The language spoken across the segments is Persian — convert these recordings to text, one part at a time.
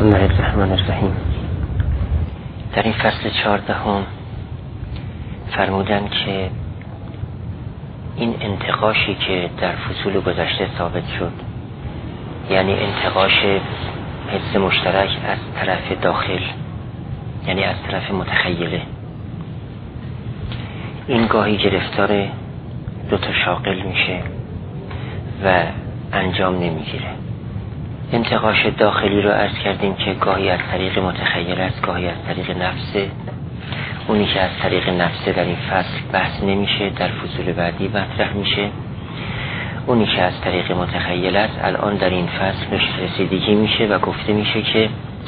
بسم الله الرحمن الرحیم. در این فصل 14 فرمودن که این انتقاشی که در فصول گذشته ثابت شد، یعنی انتقاش حس مشترک از طرف داخل، یعنی از طرف متخیله، این گاهی گرفتار دو تا شاغل میشه و انجام نمیگیره. انتقاش داخلی رو عرض کردیم که گاهی از طریق متخیل است، گاهی از طریق نفسه. اونی که از طریق نفسه در این فصل بحث نمیشه، در فصول بعدی مطرح میشه. اونی که از طریق متخیل است الان در این فصل بهش رسیدگی میشه و گفته میشه که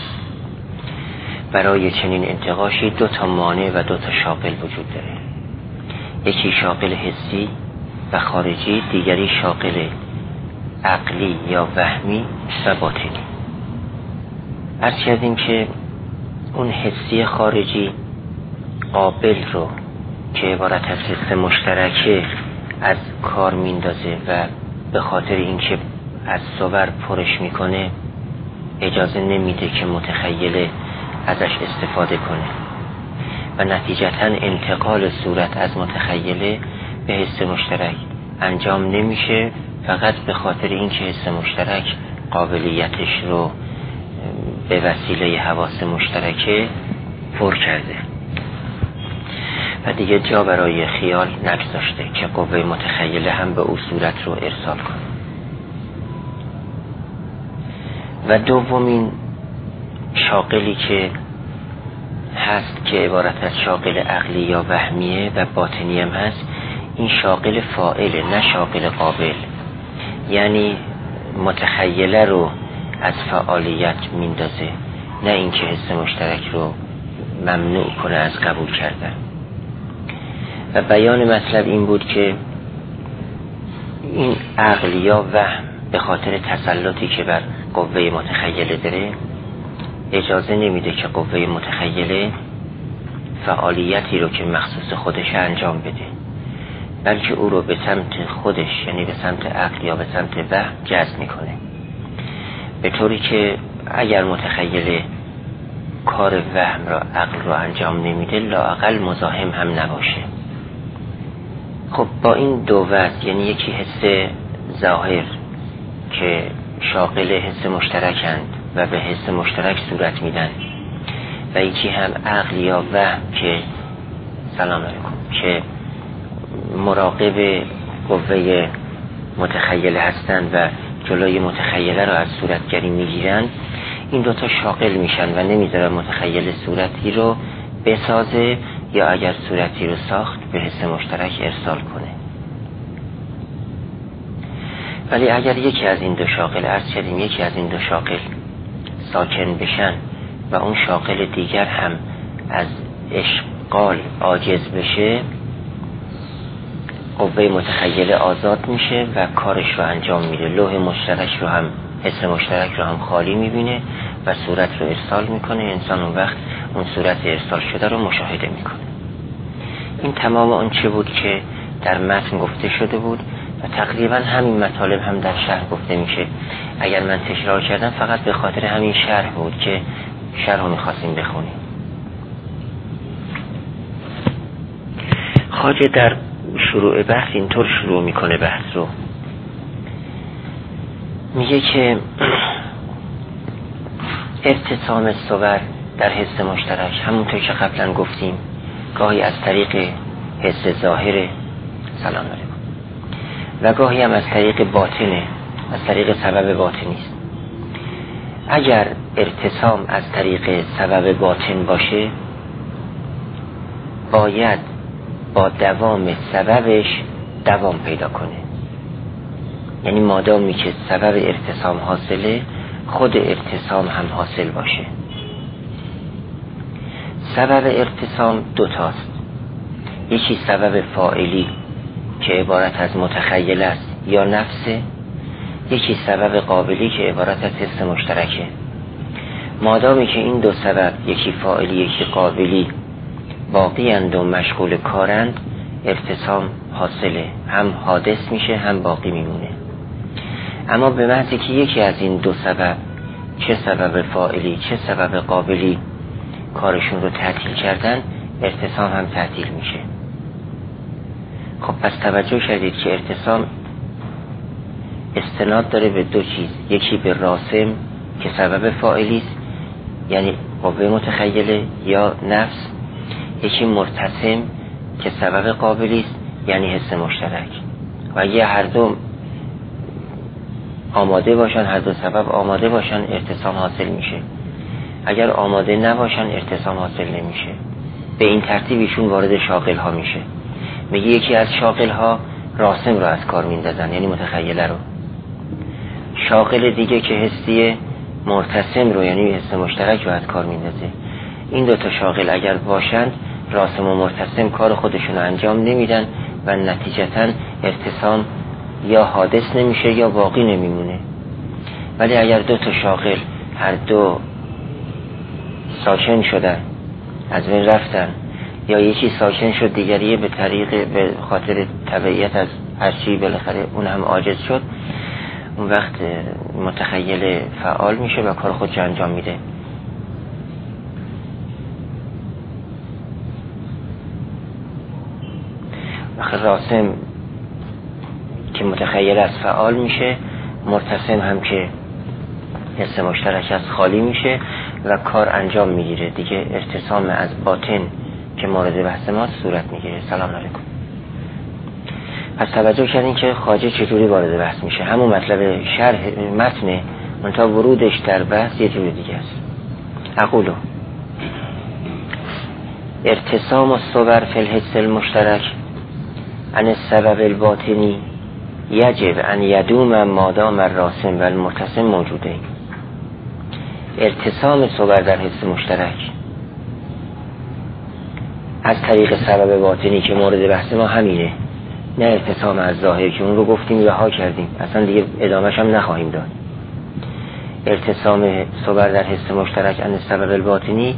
برای چنین انتقاشی دو تا مانع و دو تا شاغل وجود داره. یکی شاغل حسی و خارجی، دیگری شاغل عقلی یا وهمی و باطنی. عرض کردیم که اون حسی خارجی قابل رو که عبارت از حس مشترکه از کار میندازه و به خاطر اینکه از صور پرش میکنه اجازه نمیده که متخیل ازش استفاده کنه و نتیجتاً انتقال صورت از متخیله به حس مشترک انجام نمیشه، فقط به خاطر اینکه حس مشترک قابلیتش رو به وسیله حواس مشترکه پر کرده و دیگه جا برای خیال نگذاشته که قوه متخیله هم به او صورت رو ارسال کنه. و دومین شاغلی که هست که عبارت از شاغل عقلی یا وهمیه و باطنی هم هست، این شاغل فاعله نه شاغل قابل، یعنی متخیله رو از فعالیت میندازه، نه اینکه حس مشترک رو ممنوع کنه از قبول کردن. و بیان مطلب این بود که این عقل یا وهم به خاطر تسلطی که بر قوه متخیله داره اجازه نمیده که قوه متخیله فعالیتی رو که مخصوص خودش انجام بده، بلکه او رو به سمت خودش، یعنی به سمت عقل یا به سمت وهم جذب میکنه، به طوری که اگر متخیل کار وهم را عقل رو انجام نمیده لااقل مزاحم هم نباشه. خب با این دو وجه، یعنی یکی حس ظاهر که شاغل حس مشترکند و به حس مشترک صورت میدن و یکی هم عقل یا وهم که سلام علیکم که مراقب قوه متخیله هستند و جلوی متخیله را از صورتگری میگیرن، این دوتا شاغل میشن و نمیذارن متخیل صورتی رو بسازه یا اگر صورتی رو ساخت به حس مشترک ارسال کنه. ولی اگر یکی از این دو شاغل، عرض کردیم یکی از این دو شاغل ساکن بشن و اون شاغل دیگر هم از اشغال عاجز بشه، قوه متخیله آزاد میشه و کارش رو انجام میده. لوح مشترک رو هم، حس مشترک رو هم خالی میبینه و صورت رو ارسال میکنه. انسان اون وقت اون صورت ارسال شده رو مشاهده میکنه. این تمام اون چه بود که در متن گفته شده بود و تقریبا همین مطالب هم در شرح گفته میشه. اگر من تکرار کردم فقط به خاطر همین شرح بود که شرح رو میخواستیم بخونیم. خواجه در شروع بحث اینطور شروع میکنه بحث رو، میگه که ارتسام صور در حس مشترک همونطور که قبلا گفتیم گاهی از طریق حس ظاهره، سلام علیکم، و گاهی هم از طریق باطنه، از طریق سبب باطنی است. اگر ارتسام از طریق سبب باطن باشه باید با دوام سببش دوام پیدا کنه، یعنی مادامی که سبب ارتسام حاصله خود ارتسام هم حاصل باشه. سبب ارتسام دوتاست، یکی سبب فاعلی که عبارت از متخیل است یا نفسه، یکی سبب قابلی که عبارت از حس مشترکه. مادامی که این دو سبب، یکی فاعلی یکی قابلی، باقی اند و مشغول کارند، ارتسام حاصله، هم حادث میشه هم باقی میمونه. اما به محض که یکی از این دو سبب چه سبب فاعلی چه سبب قابلی کارشون رو تعطیل کردن، ارتسام هم تعطیل میشه. خب پس توجه کردید که ارتسام استناد داره به دو چیز، یکی به راسم که سبب فاعلی است یعنی قوه متخیله یا نفس، یکی مرتسم که سبب قابلی است یعنی حس مشترک. و اگه هر دو آماده باشن، هر دو سبب آماده باشن، ارتسام حاصل میشه. اگر آماده نباشن ارتسام حاصل نمیشه. به این ترتیب ایشون وارد شاغل ها میشه. میگه یکی از شاغل ها راسم رو از کار میندازن یعنی متخیله رو، شاغل دیگه که حسیه مرتسم رو یعنی حس مشترک رو از کار میندازه. این دو تا شاغل اگر باشند راسم و مرتسم کار خودشون رو انجام نمیدن و نتیجتاً ارتسام یا حادث نمیشه یا باقی نمیمونه. ولی اگر دو تا شاغل هر دو ساکن شدن، از بین رفتن، یا یکی ساکن شد دیگری به خاطر تبعیت از هر چی بالاخره اون هم عاجز شد، اون وقت متخیل فعال میشه و کار خودش انجام میده. آخر راسم که متخیل از فعال میشه، مرتسم هم که حس مشترک از خالی میشه و کار انجام میگیره دیگه. ارتسام از باطن که مورد بحث ما صورت میگیره. سلام علیکم. پس توجه کردین که خواجه چطوری وارد بحث میشه. همون مطلب شرح متن منتها ورودش در بحث یه جور دیگه است. اقولو ارتسام الصور فی الحس المشترک عن السبب الباطنی یجب ان یدوم مادام الراسم و المرتسم موجوده. ارتسام صور در حس مشترک از طریق سبب باطنی که مورد بحث ما همینه، نه ارتسام از ظاهر که اون رو گفتیم رها کردیم، اصلا دیگه ادامهش هم نخواهیم داد. ارتسام صور در حس مشترک عن السبب الباطنی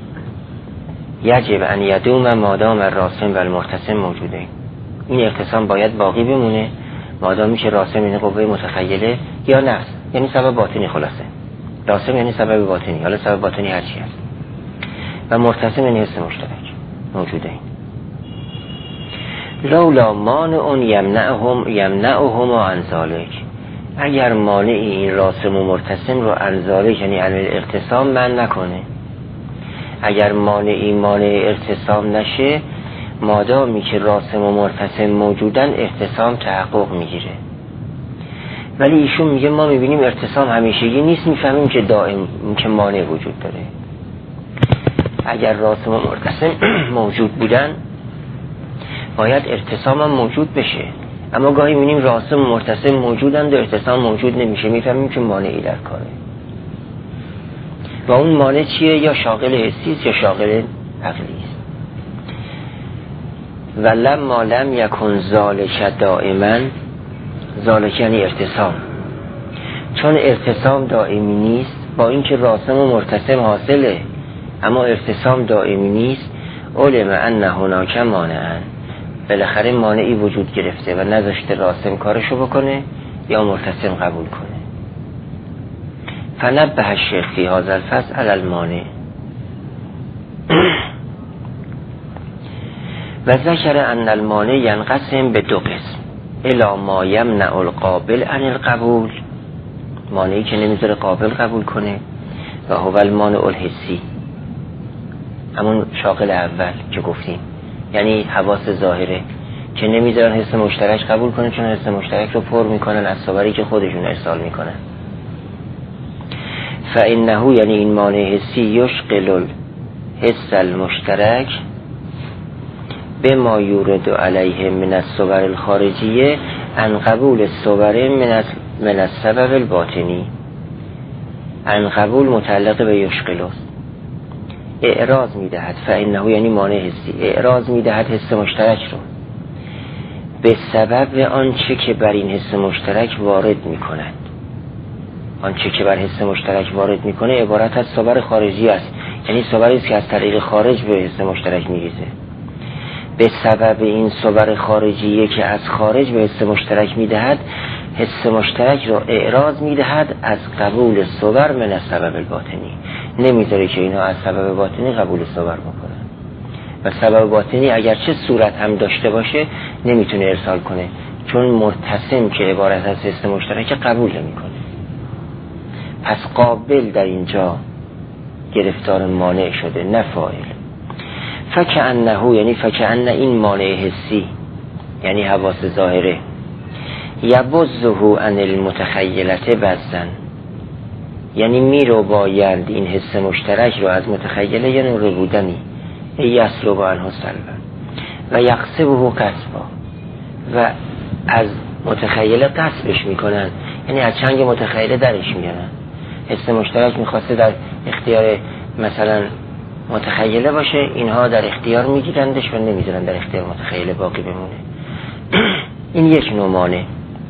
یجب ان یدوم مادام الراسم و المرتسم موجوده. این ارتسام باید باقی بمونه مادامی که راسم یعنی قوه متخیله یا نفس یعنی سبب باطنی، خلاصه راسم یعنی سبب باطنی، حالا سبب باطنی هر چی هست، و مرتسم یعنی حس مشترک موجوده. لولا مانع یمنعهم عن ذلک، اگر مانعی این راسم و مرتسم رو عن ذلک یعنی عن الارتسام من نکنه، اگر مانعی مانع ارتسام نشه، مادامی که راسم و مرتسم موجودن ارتسام تحقق میگیره. ولی ایشون میگه ما میبینیم ارتسام همیشگی نیست، میفهمیم که دائم که مانع وجود داره. اگر راسم و مرتسم موجود بودن باید ارتسام هم موجود بشه، اما گاهی میبینیم راسم و مرتسم موجودند و ارتسام موجود نمیشه، میفهمیم که مانعی در کاره. و اون مانع چیه؟ یا شاغل حسی است یا شاغل عقلی است. ولما لم یکن ذالک دائما، ذالک یعنی ارتسام، چون ارتسام دائمی نیست، با اینکه راسم و مرتسم حاصله اما ارتسام دائمی نیست، علم ان هناک مانعا، بالاخره مانعی وجود گرفته و نذاشته راسم کارشو بکنه یا مرتسم قبول کنه. فنبه الشیخ فی هذا الفصل علی المانع و ذکر ان المانع ینقسم به دو قسم، الی ما یمنع القابل عن القبول، مانعی که نمیذاره قابل قبول کنه، و هو المانع الحسی، همون شاغل اول که گفتیم، یعنی حواس ظاهره که نمیذارن حس مشترک قبول کنه، چون حس مشترک رو پر میکنن از صوری که خودشون ارسال میکنن. فانه یعنی این مانع حسی یشغل الحس المشترک به ما یورد علیه من الصور الخارجیه عن قبول الصور من السبب الباطنی. عن قبول متعلق به یشغل است، اعراض میدهد. فانه یعنی مانع حسی اعراض میدهد حس مشترک رو به سبب آنچه که بر این حس مشترک وارد میکند. آنچه که بر حس مشترک وارد میکنه عبارت از صور خارجی است، یعنی صوری است که از طریق خارج به حس مشترک میریزه. به سبب این صور خارجیه که از خارج به حس مشترک میدهد، حس مشترک رو اعراض میدهد از قبول صور من سبب الباطنی، نمیذاره که اینا از سبب باطنی قبول صور بکنن و سبب باطنی اگرچه صورت هم داشته باشه نمیتونه ارسال کنه، چون مرتسم که عبارت از حس مشترک قبول نمیکنه. پس قابل در اینجا گرفتار مانع شده، نه فاعل. فکأنه، یعنی فکأن این مانع حسی یعنی حواس ظاهره، یبزه عن المتخیلته بزن، یعنی میرو باید این حس مشترک رو از متخیله یه نوع بودنی یسلو با عنه سلبا و یقصبه قصبا، و از متخیله قصبش میکنن، یعنی از چنگ متخیله درش میارن. حس مشترک میخواسته در اختیار مثلا متخیله باشه، اینها در اختیار میگیرندش و نمیذارن در اختیار متخیله باقی بمونه. این یک نوع مانع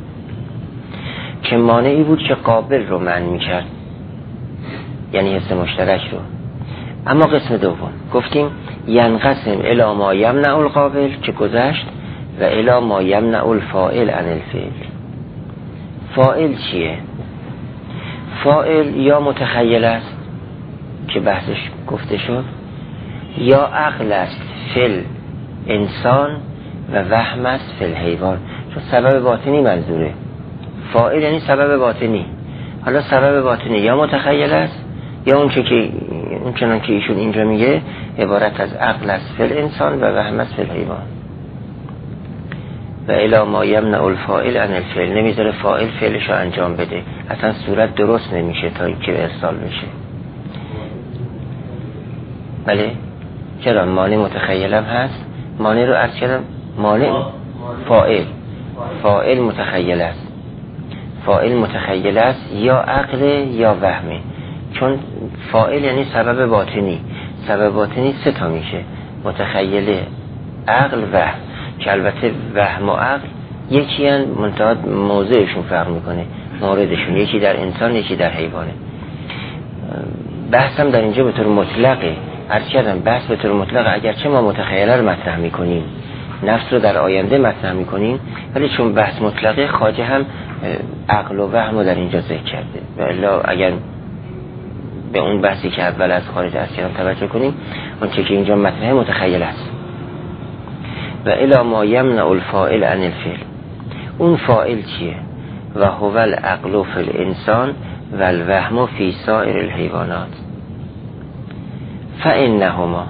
که مانعی بود که قابل رو منع میکرد، یعنی حس مشترک رو. اما قسم دوم گفتیم ینقسم الی ما یمنع القابل که گذشت و الی ما یمنع الفاعل عن الفعل. فاعل چیه؟ فاعل یا متخیل است که بحثش گفته شد، یا عقل است فل انسان و وهم است فل حیوان، چون سبب باطنی منظوره. فاعل یعنی سبب باطنی. حالا سبب باطنی یا متخیل است یا اون چنان که ایشون اینجا میگه عبارت از عقل است فل انسان و وهم است فل حیوان. و الی ما یمنع الفاعل عن الفعل، نمیذاره فاعل فعلش رو انجام بده، اصلا صورت درست نمیشه تا اینکه ارسال بشه. بله چرا؟ مانع متخیل هم هست. مانع رو عرض کردم، مانع فاعل متخیل است. فاعل متخیل است یا عقل یا وهمه، چون فاعل یعنی سبب باطنی. سبب باطنی سه تا میشه، متخیل، عقل، وهم، که البته وهم و عقل یکی هن منتها موضعشون فرق میکنه، موردشون یکی در انسان یکی در حیوانه. بحثم در اینجا به طور مطلقه، عرض کردم بحث به طور مطلقه، اگرچه ما متخیله رو مطرح میکنیم، نفس رو در آینده مطرح میکنیم، ولی چون بحث مطلقه خواجه هم عقل و وهم رو در اینجا ذکر کرده. و الا اگر به اون بحثی که اول از خارج عرض کردم توجه کنیم، اون چه که اینجا مطرح متخیل است. و الی ما یمنع الفاعل عن الفعل، اون فاعل چیه؟ و هو العقل فی الانسان و الوهم فی سائر الحیوانات. فانهما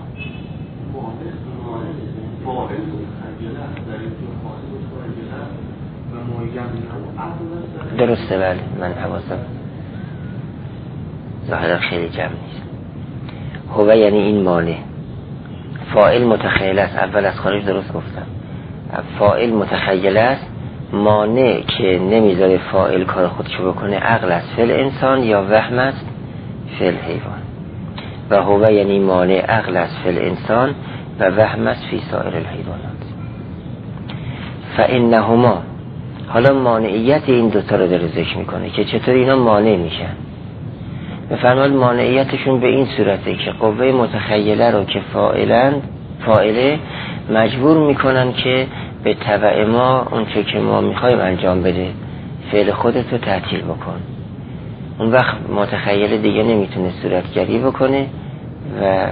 درسته. بله من حواسم ظاهرا خیلی جمع نیست. هو یعنی این مانع، فاعل متخیل است، اول از خارج درست گفتم. فاعل متخیل است، مانع که نمیذاره فاعل کار خودشو بکنه عقل است فعل انسان یا وهم است فعل حیوان. و هو یعنی مانع عقل است فعل انسان و وهم است فی سائر الحیوانات. فانهما، حالا مانعیت این دوتا رو داره ذکر میکنه که چطور اینا مانع میشن. بفرمایید مانعیتشون به این صورته که قوه متخیله رو که فاعله مجبور میکنن که به تبع ما اون چه که ما میخوایم انجام بده، فعل خودت رو تعطیل بکن. اون وقت متخیله دیگه نمیتونه صورتگری بکنه و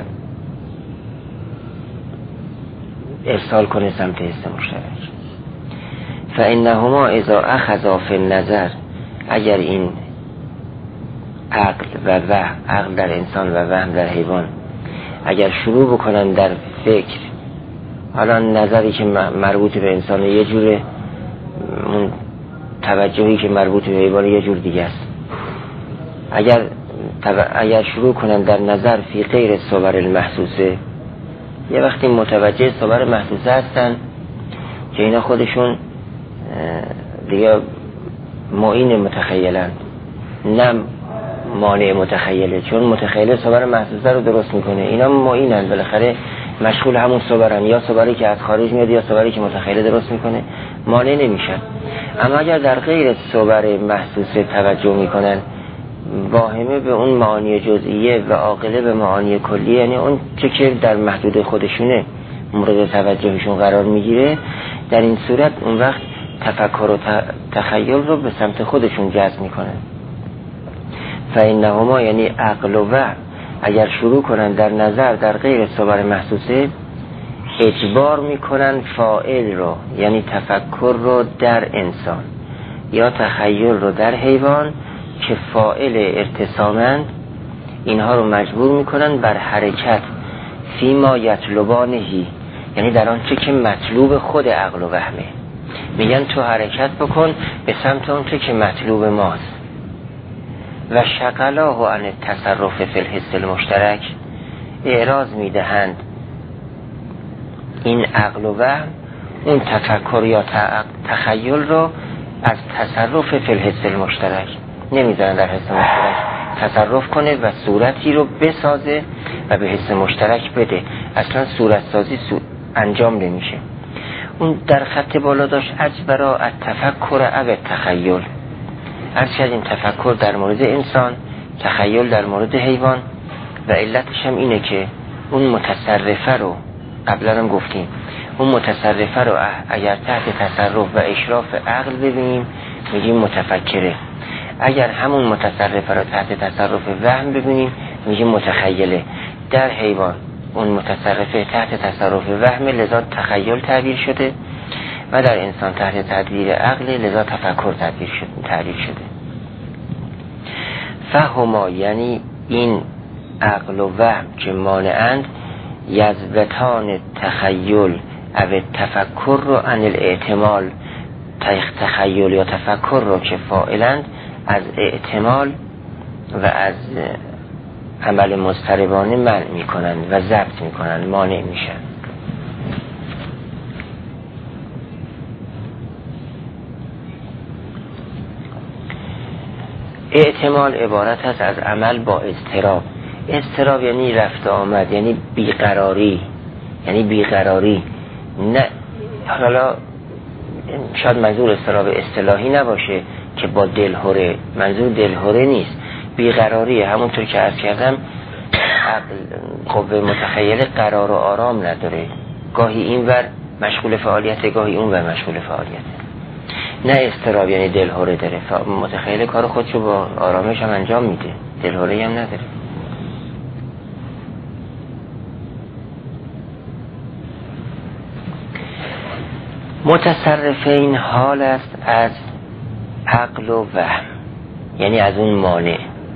ارسال کنه سمت حس مشترک. فانهما اذا اخذا فی النظر، اگر این عقل و وهم، عقل در انسان و وهم در حیوان، اگر شروع بکنن در فکر، حالا نظری که مربوط به انسان یه جوره، اون توجهی که مربوط به حیوان یه جور دیگه است. اگر شروع کنن در نظر فی غیر صور المحسوسه، یه وقتی متوجه صور محسوسه هستن که اینا خودشون دیگه معین متخیلن، نه مانع متخیله، چون متخیله صور محسوسه رو درست میکنه، اینا معینن، بالاخره مشغول همون صورن، یا صوری که از خارج میاد یا صوری که متخیله درست میکنه، مانع نمیشن. اما اگر در غیر صور محسوسه توجه میکنن، واهمه به اون معانی جزئیه و عاقله به معانی کلیه، یعنی اون چه که در محدود خودشونه مورد توجهشون قرار میگیره، در این صورت اون وقت تفکر و تخیل رو به سمت خودشون جذب میکنن. فإنهما یعنی عقل و وهم اگر شروع کنن در نظر در غیر صور محسوسه، اجبار میکنن فاعل رو یعنی تفکر رو در انسان یا تخیل رو در حیوان که فاعل ارتسامند، اینها رو مجبور میکنن بر حرکت فیما یطلبانهی، یعنی در آنچه که مطلوب خود عقل و وهمه. میگن تو حرکت بکن به سمت آنچه که مطلوب ماست. و شغلاه عن التصرف فی الحس المشترک، اعراض میدهند این عقل و وهم اون تفکر یا تخیل رو از تصرف فی الحس المشترک، نمیذارن در حس مشترک تصرف کنه و صورتی رو بسازه و به حس مشترک بده. اصلا صورت سازی انجام نمیشه. اون در خط بالا داشت اجبرا التفکر او التخیل، هرچند این تفکر در مورد انسان، تخیل در مورد حیوان، و علتش هم اینه که اون متصرفه رو قبلا هم گفتیم، اون متصرفه رو اگر تحت تصرف و اشراف عقل ببینیم میگیم متفکره، اگر همون متصرفه رو تحت تصرف وهم ببینیم میگیم متخیله. در حیوان اون متصرفه تحت تصرف وهم لذا تخیل تعبیر شده و در انسان تحت تدبیر عقل لذا تفکر تعبیر شده. فهما یعنی این عقل و وهم که مانعند، یضبطان تخیل او تفکر رو عن الاحتمال، تخیل یا تفکر رو که فاعلند از احتمال و از عمل مضطربانه منع میکنن و ضبط میکنن، مانع میشن. احتمال عبارت است از عمل با اضطراب. اضطراب یعنی رفت آمد، یعنی بیقراری، نه حالا شاید منظور اضطراب اصطلاحی نباشه که با دلهوره، منظور دلهوره نیست، بیقراریه. همونطور که عرض کردم قوه متخیل قرار و آرام نداره، گاهی این ور مشغول فعالیت، گاهی اون ور مشغول فعالیت. نه اضطراب یعنی دلهوره داره، متخیل کار خودشو با آرامش هم انجام میده، دلهوره هم نداره. متصرفین حال است از عقل و وهم، یعنی از اون مانع.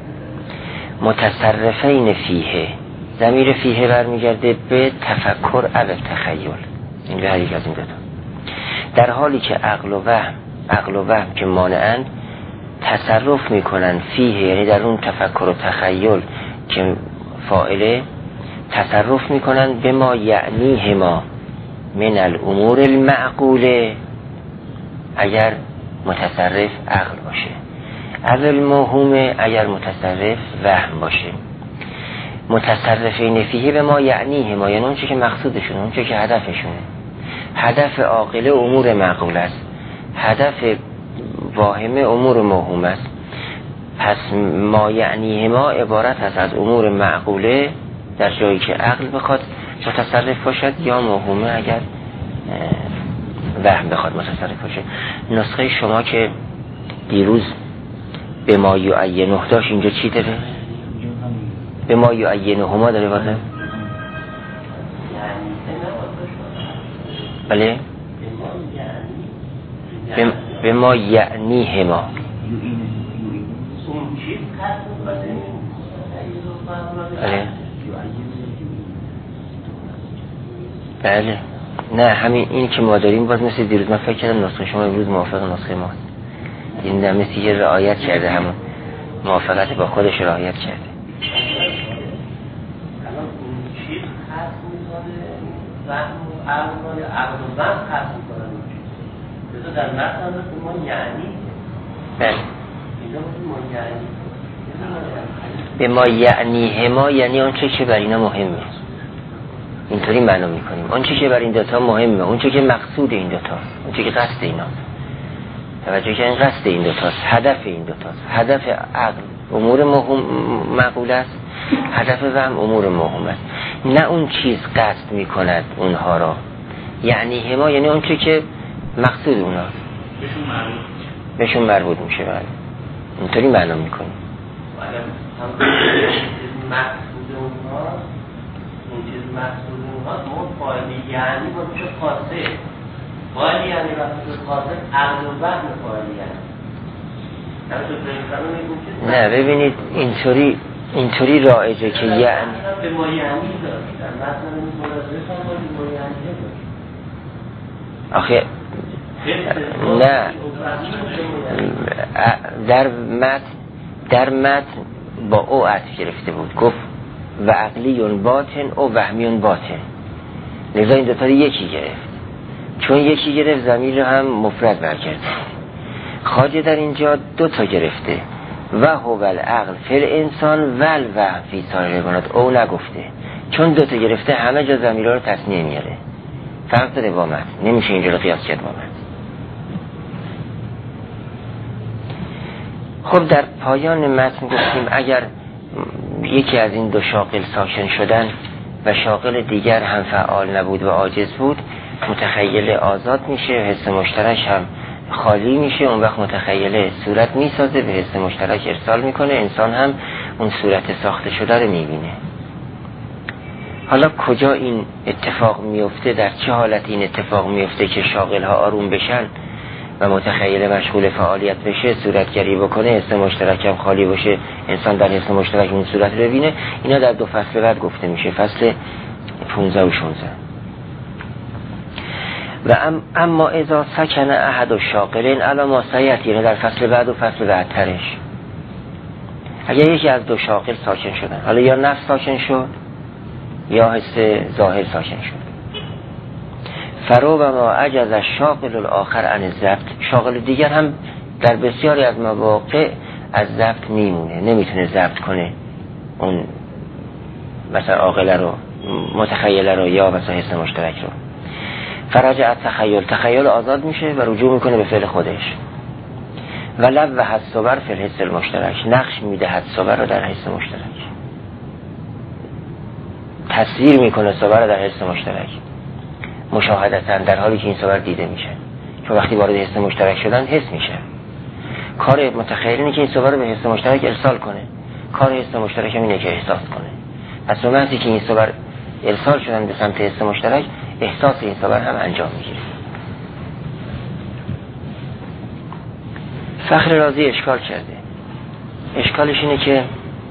متصرفین فیه، ضمیر فیه برمیگرده به تفکر او تخیل، این به هر یک از این دوتا. در حالی که عقل و وهم که مانعند تصرف میکنن فیه، یعنی در اون تفکر و تخیل که فاعله، تصرف میکنن به ما یعنیه ما من الامور المعقوله، اگر متصرف عقل باشه، اول موهومه اگر متصرف وهم باشه. متصرفین فیه به ما یعنیه ما، یعنی اون چی که مقصودشون، اون چی که هدفشونه. هدف عاقله امور معقول است، هدف واهمه امور موهوم است. پس ما یعنیه ما عبارت است از امور معقوله در جایی که عقل بخواد متصرف باشد، یا موهومه اگر وهم بخواد متصرف باشه. نسخه شما که دیروز به ما یعینه داشت اینجا چی داره؟ به ما یعینه هما داره واضح؟ بله؟ به ما یعنیه ما. بله نه همین این که ما داریم باز مثل دیروز. من فکر کردم نسخه شما امروز موافق نسخه ما، این در مثل یه رعایت کرده، همون موافقت با خودش رعایت کرده. الان اون چیز خاص میکنه وهم و عقل و وهم خاص میکنه، بذار در متن ما یعنی بله اینجا ما یعنی به ما یعنی ما، یعنی اون چه که بر اینا مهمه، اینطوری معنا میکنیم. اون چه که بر این دوتا مهمه، اون چه که مقصود این دوتا، اون چه که قصد اینا، توجه که این قصد این دوتاست، هدف این دوتاست. هدف عقل امور معقول است، هدف وهم امور موهوم است. نه اون چیز قصد میکند اونها را، یعنی هما یعنی اون چه که مقصود اونها، بهشون مربوط میشه. بله اینطوری معنا میکنیم. اگر هم مقصود اونهاست، اون چیز مقصود اونهاست، ما فایلی یعنی با میشه خاصه فایلی یعنی وقتی خاصه عقل و وهم فایلی یعنی. نه ببینید اینطوری رایجه که یعنی به ما یعنی دارید مثلا این ملاحظه هم با یعنی آخه نه در متن با او عطف گرفته بود، گفت و عقلیون باطن او وهمیون باطن، لذا این دوتا یکی گرفت، چون یکی گرفت ضمیر رو هم مفرد برگرد. خواجه در اینجا دوتا گرفته، و هو العقل فی الانسان و الوهم فی سایر حیوانات، او نگفته، چون دوتا گرفته همه جا ضمیرها رو تثنیه میاره، فرق داره با متن، نمیشه اینجا رو قیاس کرد با متن. خب در پایان متن گفتیم اگر یکی از این دو شاغل ساکن شدن و شاغل دیگر هم فعال نبود و عاجز بود، متخیل آزاد میشه، حس مشترک هم خالی میشه، اون وقت متخیل صورت میسازه، به حس مشترک ارسال میکنه، انسان هم اون صورت ساخته شده رو میبینه. حالا کجا این اتفاق میفته، در چه حالت این اتفاق میفته که شاغل ها آروم بشن و متخیل مشغول فعالیت بشه، صورتگری بکنه، حس مشترک هم خالی باشه، انسان در حس مشترک اون صورت رو ببینه؟ اینا در دو فصل بعد گفته میشه، فصل 15 و 16. و اما اذا سکن احد و شاغلین علی ما سیأتی، یعنی در فصل بعد و فصل بعدترش، اگر یکی از دو شاغل ساکن شدن، حالا یا نفس ساکن شد یا حس ظاهر ساکن شد، فرو و ما عجز الشاغل الاخر عن الضبط، شاغل دیگر هم در بسیاری از مواقع از ضبط میمونه، نمیتونه ضبط کنه اون مثلا عاقله رو، متخیله رو یا مثلا حس مشترک رو. فرجع تخیل آزاد میشه و رجوع میکنه به فعل خودش. ولو و حسابر فی الحس المشترک، نقش میده حسابر رو در حس مشترک، تصویر میکنه صبر رو در حس مشترک مشاهدتاً، در حالی که این صبر دیده میشه، چون وقتی وارد حس مشترک شدن حس میشه. کار متخیل اینه که این صبر رو به حس مشترک ارسال کنه، کار حس مشترک هم اینه که احساس کنه. پس به محضی که این صبر ارسال شدن به سمت حس مشترک، احساس این صبر هم انجام میگیره. فخر رازی اشکال کرده، اشکالش اینه که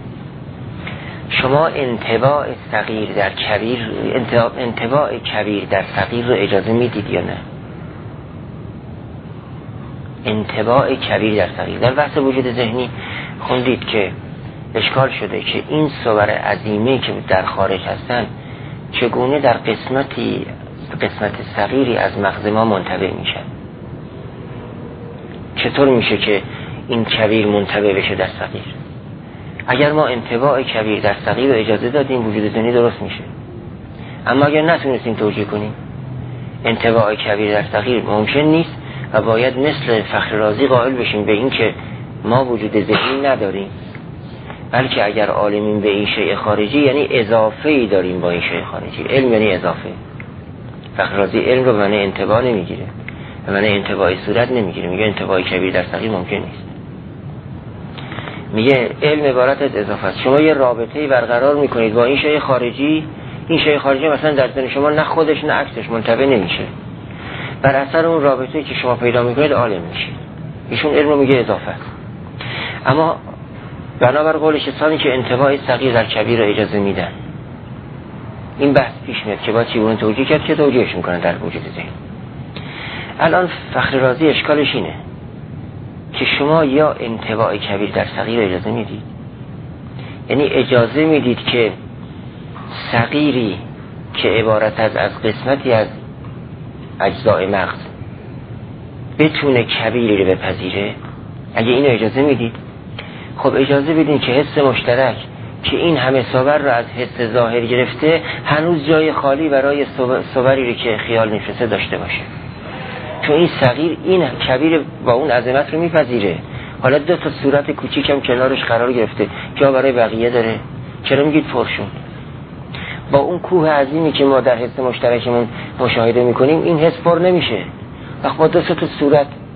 شما انطباع صغیر در کبیر، انطباع کبیر در صغیر رو اجازه میدید یا نه؟ انطباع کبیر در صغیر در بحث وجود ذهنی خوندید که اشکال شده که این صور عظیمه که در خارج هستن چگونه در قسمت صغیری از مغز ما منطبع میشن. چطور میشه که این کبیر منطبع بشه در صغیر؟ اگر ما انطباع کبیر در صغیر رو اجازه دادیم وجود ذهنی درست میشه، اما اگر نتونستیم توجیه کنیم انطباع کبیر در صغیر ممکن نیست و باید مثل فخر رازی قائل بشیم به این که ما وجود ذهنی نداریم، بلکه اگر عالمین به این شیء خارجی یعنی اضافه‌ای داریم با این شیء خارجی. علم یعنی اضافه. فخر رازی علم رو به معنی انطباع نمیگیره، به معنی انطباع صورت نمیگیره، میگه انطباع کبیر در صغیر ممکن نیست. میگه علم عبارت از اضافه است. شما یه رابطه‌ای برقرار میکنید با این شیء خارجی، این شیء خارجی مثلا در ذهن شما نه خودش نه عکسش منطبع نمیشه، بر اثر اون رابطه‌ای که شما پیدا میکنید عالم میشید. ایشون علم رو میگه اضافه است. اما بنابر قول کسانی که انطباع صغیر در کبیر رو اجازه میدن، این بحث پیش میاد که باید چگونه توجیه کرد که توجیهش میکنن در وجود ذهن. الان فخر رازی اشکالش اینه که شما یا انطباع کبیر در صغیر اجازه میدید، یعنی اجازه میدید که صغیری که عبارت از قسمتی از اجزای مغز بتونه کبیری رو بپذیره. اگه اینو اجازه میدید، خب اجازه بدین که حس مشترک که این همه صبر رو از حس ظاهر گرفته هنوز جای خالی برای صبری رو که خیال میفرسته داشته باشه، چون این صغیر این کبیر با اون عظمت رو میپذیره. حالا دو تا صورت کوچیک هم کنارش قرار گرفته، جا برای بقیه داره، چرا میگید پرشون؟ با اون کوه عظیمی که ما در حس مشترکمون مشاهده میکنیم این حس پر نمیشه. وقت با دو تا صورت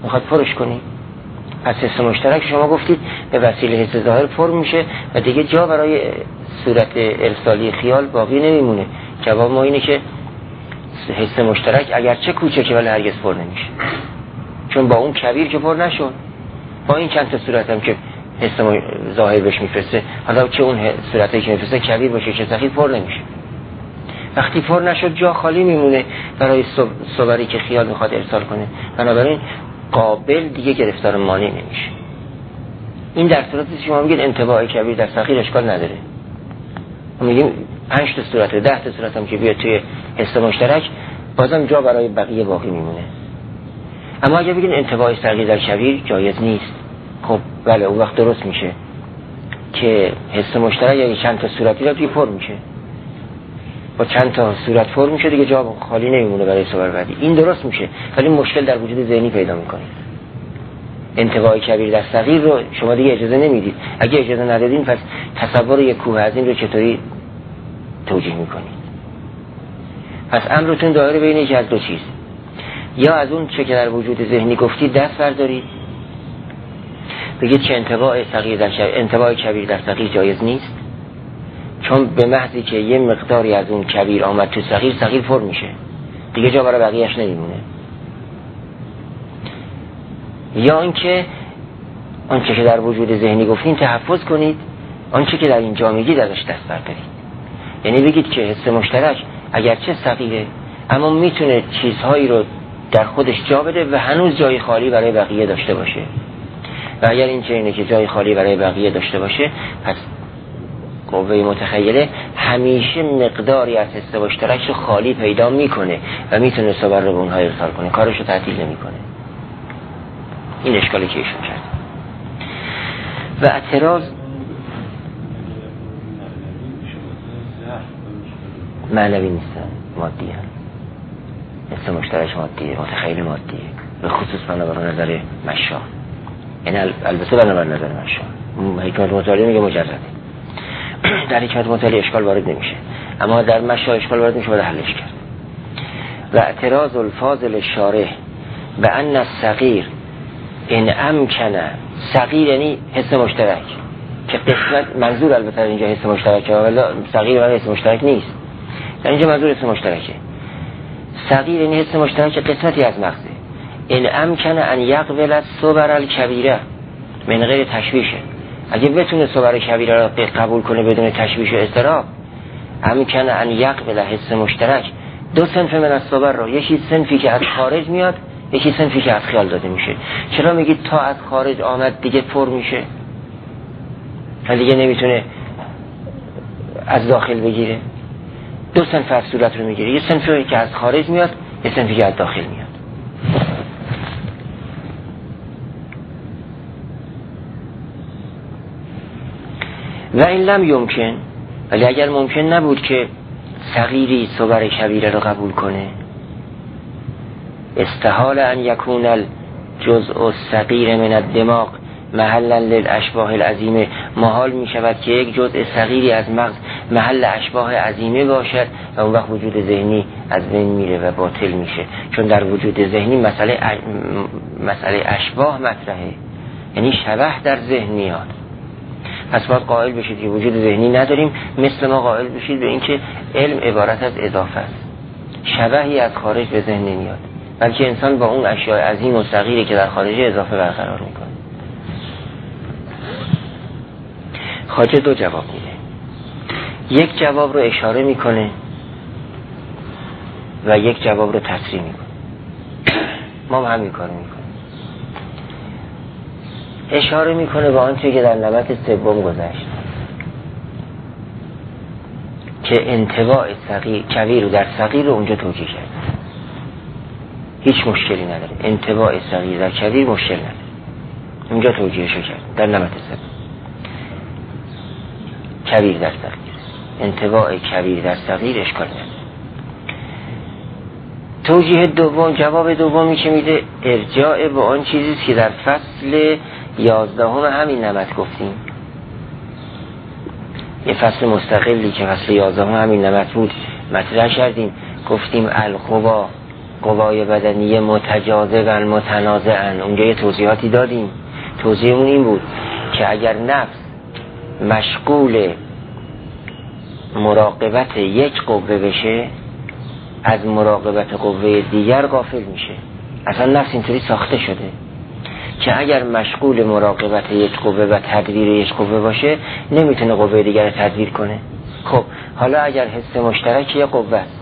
میخواد پرش کنی. پس حس مشترک شما گفتید به وسیله حس ظاهر پر میشه و دیگه جا برای صورت ارسالی خیال باقی نمیمونه. جواب ما اینه که حس مشترک اگرچه کوچکه ولی هرگز پر نمیشه، چون با اون کبیر که پر نشد، با این چند تا صورت هم که حس ظاهر بهش میفرسته، حالا چه اون صورتی که میفرسته کبیر باشه چه صغیر، پر نمیشه. وقتی پر نشد جا خالی میمونه برای صوری که خیال میخواد ارسال کنه، بنابراین قابل دیگه گرفتار مانع نمیشه. این در صورتی شما میگید انطباع کبیر در صغیر اشکال نداره، ما میگیم 5 تا صورت و 10 تا صورت هم که بیاد توی حس مشترک بازم جا برای بقیه باقی میمونه. اما اگه بگین انطباع صغیر در کبیر جایز نیست، خب بله اون وقت درست میشه که حس مشترک اگه چند تا صورتی را پر میشه، با چند تا صورت پر میشه دیگه جا خالی نمیمونه برای صور بعدی. این درست میشه، ولی مشکل در وجود ذهنی پیدا میکنید. انطباع کبیر در صغیر رو شما دیگه اجازه نمیدید. اگه اجازه ندادین پس تصور یک کوه عظیم رو چطوری توجیه میکنید؟ پس امرتون دایره بین یکی از دو چیز، یا از اون چه که در وجود ذهنی گفتید دست بردارید، بگید که انطباع کبیر در صغیر جایز نیست، چون به محضی که یه مقداری از اون کبیر آمد تو صغیر پر میشه دیگه جا برای بقیهش نمیمونه. یا اینکه آنچه که در وجود ذهنی گفتین تحفظ کنید، آنچه که در اینجا میگید ازش دست بردارید. یعنی بگید که حس مشترک اگرچه صغیره اما میتونه چیزهایی رو در خودش جا بده و هنوز جای خالی برای بقیه داشته باشه، و اگر این چنینه که جای خالی برای بقیه داشته باشه پس قوه متخیله همیشه مقداری از حس مشترک رو خالی پیدا میکنه و میتونه صور رو به اونها ارسال کنه، کارش رو تعطیل نمیکنه. این اشکالی که ایشون کرد. و اعتراض معنوی نیستن، مادی هم. حس مشترک مادیه، متخیل مادیه، به خصوص بنابر نظر مشا، یعنی البته بنابر نظر مشا حکمت مطالعه میگه مجرده، در حکمت مطالعه اشکال وارد نمیشه، اما در مشا اشکال وارد میشه، باید حلش کرد. و اعتراض الفاضل شارح به ان الصغیر ان امکن، صغیر یعنی حس مشترک که قسمت، منظور البته اینجا حس مشترکه، ولی صغیر ولی حس مشترک نیست، در اینجا منظور حس مشترکه. صغیر یعنی حس مشترک قسمتی از مغزه. ان امکن ان یقبل الصور الکبیره من غیر تشویشه، اگه بتونه صور کبیره را قبول کنه بدون تشویش و اضطراب، امکن ان یقبل حس مشترک دو صنف من الصور رو، یکی صنفی که از خارج میاد، یکی صنفی که از خیال داده میشه. چرا میگید تا از خارج آمد دیگه پر میشه و دیگه نمیتونه از داخل بگیره؟ دو صنف از صورت رو میگیره، یه صنفی که از خارج میاد، یه صنفی که از داخل میاد. و این لم یمکن، ولی اگر ممکن نبود که صغیری صور کبیره رو قبول کنه، استحال ان یکون الجزء الصغیر من الدماغ محلا للاشباح العظیمه، محال می شود که یک جزء صغیری از مغز محل اشباح عظیمه باشد و اون وقت وجود ذهنی از بین میره و باطل میشه، چون در وجود ذهنی مسئله اشباح مطرحه، یعنی شبح در ذهن میاد. پس باید قائل بشید که وجود ذهنی نداریم، مثل ما قائل بشید به اینکه علم عبارت از اضافه است، شبحی از خارج به ذهن نمیاد، بلکه انسان با اون اشیاء عظیم و صغیری که در خارج اضافه برقرار میکنه. خواجه دو جواب میده، یک جواب رو اشاره میکنه و یک جواب رو تصریح میکنه. ما هم همین کار میکنیم، اشاره میکنه به آنچه که در نمط سوم گذشت که انطباع کبیر رو در صغیر رو اونجا توجیه کرد، هیچ مشکلی نداره، انطباع صغیر در کبیر مشکل نداره، اونجا توجیهشو کرد در نمط سوم. کبیر در صغیر، انطباع کبیر در صغیر اشکال نداره. توجیه دوم، جواب دومی که میده ارجاع به آن چیزی که در فصل 11 همین نمط گفتیم، یه فصل مستقلی که فصل 11 همین نمط بود مطرح کردیم، گفتیم القوا قوای بدنی متجاذب و متنازعن. اونجا یه توضیحاتی دادیم. توضیحمون این بود که اگر نفس مشغول مراقبت یک قوه بشه، از مراقبت قوه دیگر غافل میشه. اصلا نفس اینطوری ساخته شده که اگر مشغول مراقبت یک قوه و تدبیر یک قوه باشه، نمیتونه قوه دیگر رو تدبیر کنه. خب حالا اگر حس مشترک یه قوه است،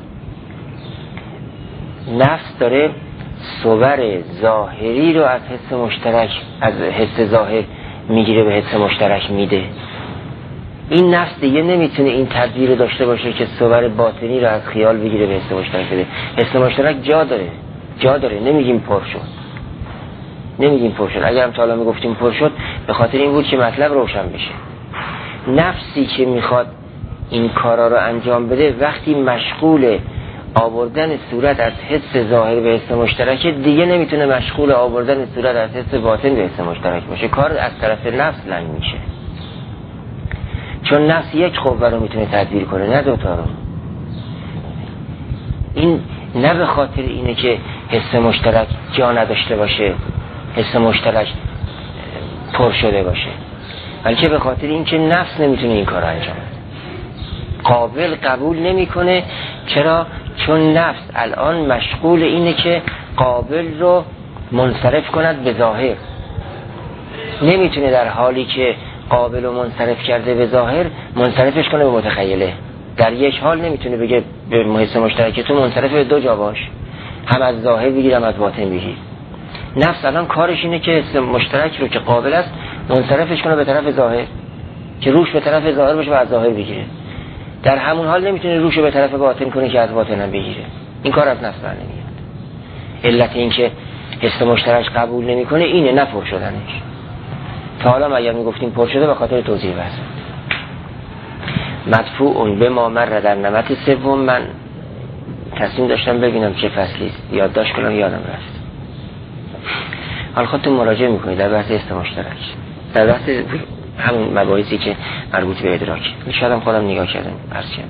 نفس داره صور ظاهری رو از حس مشترک، از حس ظاهر میگیره به حس مشترک میده. این نفس دیگه نمیتونه این تدبیر رو داشته باشه که صور باطنی رو از خیال بگیره به حس مشترک بده. حس مشترک جا داره. نمیگیم پر شد. اگر هم تا حالا میگفتیم پر شد، به خاطر این بود که مطلب روشن بشه. نفسی که میخواد این کارا رو انجام بده، وقتی مشغول آوردن صورت از حس ظاهر به حس مشترک، دیگه نمیتونه مشغول آوردن صورت از حس باطن به حس مشترک باشه. کار از طرف نفس لنگ میشه، چون نفس یک قوه رو میتونه تدبیر کنه، نه دوتا رو. این نه به خاطر اینه که حس مشترک جا نداشته باشه، حس مشترک پر شده باشه، بلکه به خاطر اینکه نفس نمیتونه این کار انجام بده. قابل قبول نمیکنه. چرا؟ چون نفس الان مشغول اینه که قابل رو منصرف کند به ظاهر. نمیتونه در حالی که قابل رو منصرف کرده به ظاهر، منصرفش کنه به متخیله. در یک حال نمیتونه بگه به حس مشترک تو منصرف به دو جا باش، هم از ظاهر بگیر هم از باطن بگیر. نفس الان کارش اینه که حس مشترک رو که قابل است منصرفش کنه به طرف ظاهر، که روش به طرف ظاهر باشه و از ظاهر بگیره. در همون حال نمیتونه روش رو به طرف باطن کنه که از باطن هم بگیره. این کار از نفس بر نمیاد. علت این که حس مشترک قبول نمیکنه اینه، نه پر شدنش. تا حالا اگر میگفتیم پر شده به خاطر توضیح بس. مدفوع به ما مر در نمط سوم. من تصمیم داشتم ببینم چه فصلی است، یادداشت کنم یادم رفت. حالا خودتون مراجعه میکنید در بحث حس مشترک، در بحث همون مباحثی که مربوط به ادراک. شاید هم خودم نگاه کردم عرض کردم.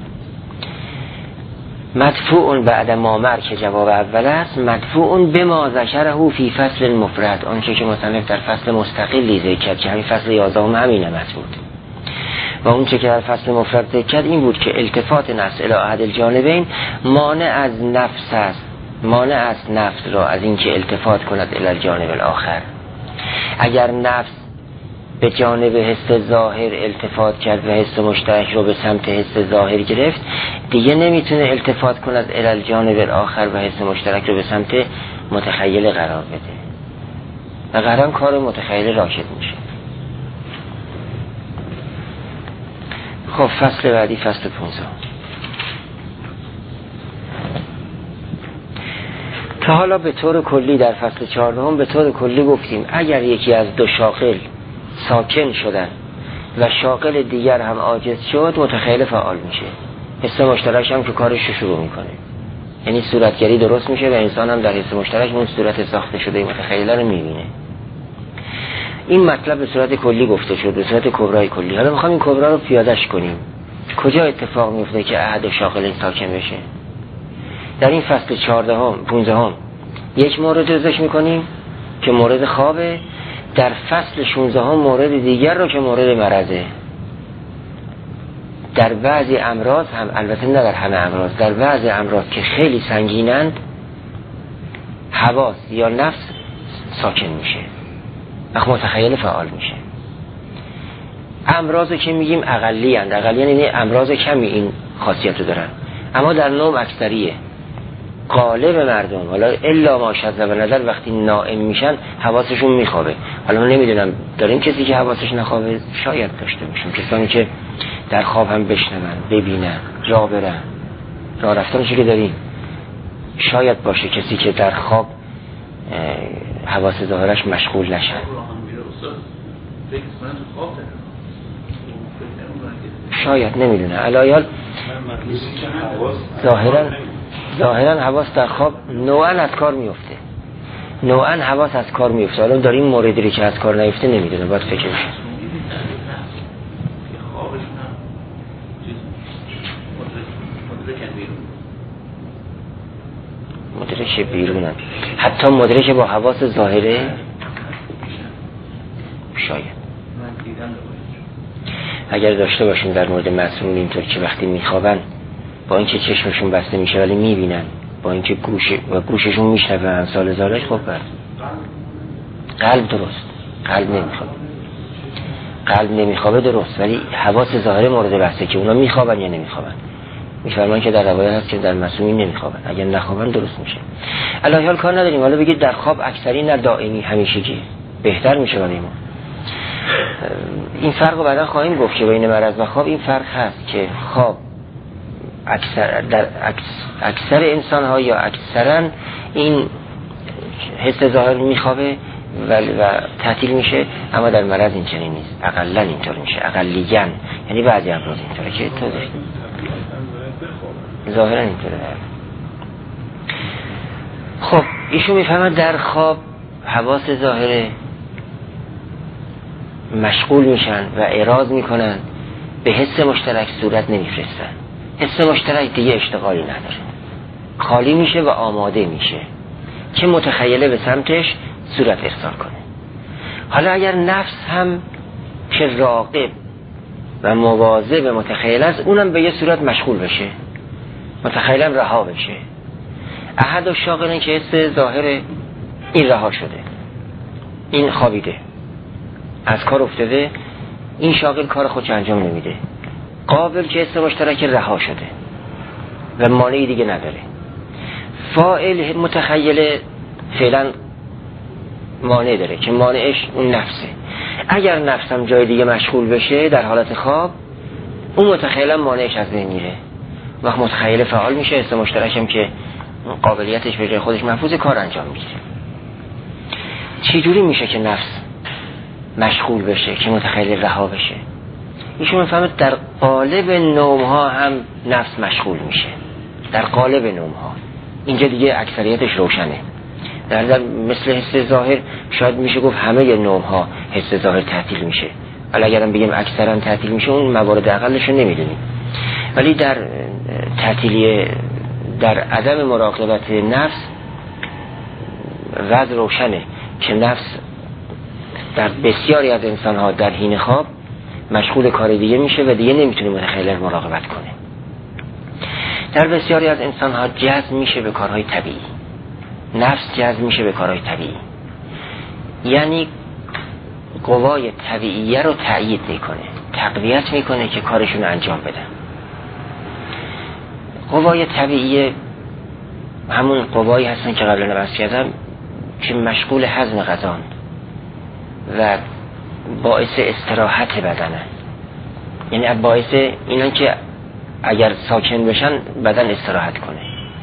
مدفوع بعد ما مر که جواب اول است، مدفوع به ما ذکره فی فصل مفرد، آنچه که مصنف در فصل مستقلی ذکر کرد که همین فصل 11 همین نمط بود. و اون چه که در فصل مفرد ذکر کرد این بود که التفات نفس الی احد الجانبین مانع از نفس است، مانع از نفس را از این که التفات کند الی الجانب الاخر. اگر نفس به جانب حس ظاهر التفات کرد و حس مشترک رو به سمت حس ظاهر گرفت، دیگه نمیتونه التفات کند الی الجانب الاخر و حس مشترک رو به سمت متخیل قرار بده و قرار کار متخیل راکد میشه. خب فصل بعدی فصل 15. تا حالا به طور کلی در فصل 14 به طور کلی گفتیم اگر یکی از دو شاغل ساکن شدن و شاغل دیگر هم عاجز شد، متخیل فعال میشه. حس مشترک هم که کارش رو شروع میکنه، یعنی صورتگری درست میشه و انسان هم در حس مشترک اون صورت ساخته شده متخیله رو میبینه. این مطلب به صورت کلی گفته شد، به صورت کبرای کلی. حالا میخوام این کبرا رو پیادهش کنیم. کجا اتفاق میفته که احد شاغل ساکن بشه؟ در این فصل 15 یک مورد ذکر میکنیم که مورد خوابه. در فصل 16 مورد دیگر رو که مورد مرضه. در بعضی امراض هم، البته نه در همه امراض، در بعضی امراض که خیلی سنگینند حواس یا نفس ساکن میشه و متخیل فعال میشه. امراض که میگیم اقلی اند، یعنی امراض کمی این خاصیت رو دارن، اما در نوع اکثریه. غالب مردم حالا الا ماشاء و نظر وقتی نائم میشن حواسشون میخوابه. حالا من نمیدونم داریم کسی که حواسش نخوابه، شاید داشته باشیم کسانی که در خواب هم بشنون، ببینن، راه برن، راه رفتنشو که داریم. شاید باشه کسی که در خواب حواس ظاهرش مشغول نشن. شاید نمیدونه علایال ظاهرا حواس در خواب نوعا از کار میفته، نوعا حواس از کار میفته. حالا داریم موردی که از کار نیفته نمیدونه، باید فکر بشه. مدرک بیرونن، حتی مدرک با حواس ظاهره شاید اگر داشته باشیم در مورد معصومین اینطور که وقتی میخوابن با اینکه چشمشون بسته میشه ولی میبینن، با اینکه گوششون میشنوه امثال ذالک، خب قلب درست، قلب نمیخوابه درست، ولی حواس ظاهره مورد بحثه که اونا میخوابن یا نمیخوابن. میفرمان که در روایت هست که در معصومین نمیخوابن، اگر نخوابن درست میشه. الان حال کار نداریم، حالا بگید در خواب اکثری نه دائمی همیشگی بهتر میشه برای ما. این فرق رو بعدا خواهیم گفت که بین مرض و خواب این فرق هست که خواب در اکثر انسان ها یا اکثرا این حس ظاهر میخوابه و تعطیل میشه، اما در مرض این چنین نیست، اقلا اینطور میشه، اقلیاً، یعنی بعضی افراد اینطوره که تو داشت ظاهرا اینطوره. خب ایشون میفهمد در خواب حواس ظاهره مشغول میشن و اعراض میکنن، به حس مشترک صورت نمیفرستن. حس مشترک دیگه اشتغالی نداره، خالی میشه و آماده میشه که متخیله به سمتش صورت ارسال کنه. حالا اگر نفس هم که راقب و مواظب به متخیل است، اونم به یه صورت مشغول بشه، متخیلم رها بشه. احد و شاغلن که حس ظاهر این رها شده، این خوابیده، از کار افتاده، این شاغل کار خودش انجام نمیده. قابل که حس مشترک رها شده و مانعی دیگه نداره. فاعل متخیل فعلا مانع داره که مانعش اون نفسه. اگر نفسم جای دیگه مشغول بشه در حالت خواب، اون متخیلم مانعش از بین میره، وقت متخیل فعال میشه، حس مشترکم که قابلیتش به جای خودش محفوظ کار انجام میگیره. چی جوری میشه که نفس مشغول بشه که متخیل رها بشه؟ ایشون میفهمه در قالب نوم ها هم نفس مشغول میشه، در قالب نوم ها. اینجا دیگه اکثریتش روشنه. در مثل حس ظاهر شاید میشه گفت همه نوم ها حس ظاهر تعطیل میشه، ولی اگرم بگیم اکثرا تعطیل میشه اون موارد اقلش رو نمیدونیم. ولی در تعطیلی، در عدم مراقبت نفس وضع روشنه که نفس در بسیاری از انسان ها در حین خواب مشغول کار دیگه میشه و دیگه نمیتونه متخیل مراقبت کنه. در بسیاری از انسان ها جذب میشه به کارهای طبیعی، نفس جذب میشه به کارهای طبیعی، یعنی قوای طبیعیه رو تأیید میکنه، تقویت میکنه که کارشون انجام بدن. قوای طبیعیه همون قوایی هستن که قبلا بحث کردم که مشغول هضم غذا و باعث استراحت بدنن، یعنی باعث اینن که اگر ساکن بشن بدن استراحت کنه.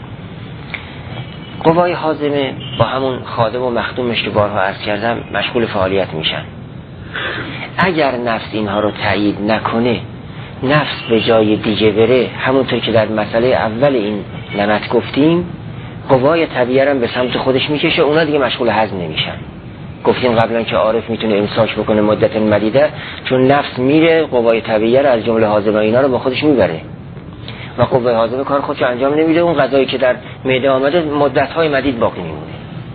قوای هاضمه با همون خادم و مخدومش که بارها عرض کردم مشغول فعالیت میشن. اگر نفس اینها رو تأیید نکنه، نفس به جای دیگه بره، همونطور که در مسئله اول این نمط گفتیم، قوای طبیعی رو به سمت خودش میکشه، اونا دیگه مشغول هضم نمیشن. گفتیم قبلا که عارف میتونه امساک بکنه مدت مدیده، چون نفس میره قوای طبیعی رو از جمله هاضمه اینا رو با خودش میبره و قوای هاضمه کار خودش انجام نمیده، اون غذایی که در معده آمده مدت‌های مدید باقی میمونه.